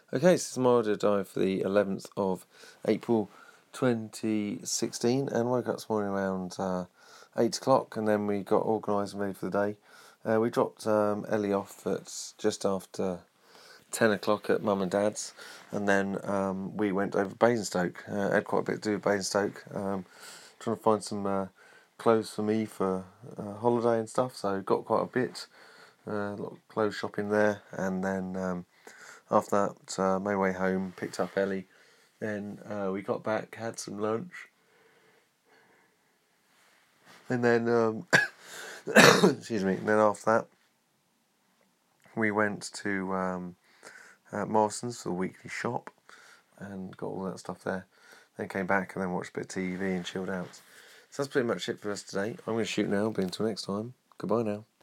Okay, so it's my audio dive for the 11th of April 2016, and woke up this morning around 8 o'clock, and then we got organised and ready for the day. We dropped Ellie off at just after 10 o'clock at Mum and Dad's, and then we went over Basingstoke. Had quite a bit to do with Basingstoke, trying to find some clothes for me for holiday and stuff, so got quite a bit, a lot of clothes shopping there, and then after that, my way home, picked up Ellie. Then we got back, had some lunch, and then excuse me. And then after that, we went to Morrison's for the weekly shop, and got all that stuff there. Then came back and then watched a bit of TV and chilled out. So that's pretty much it for us today. I'm going to shoot now. But until next time, goodbye now.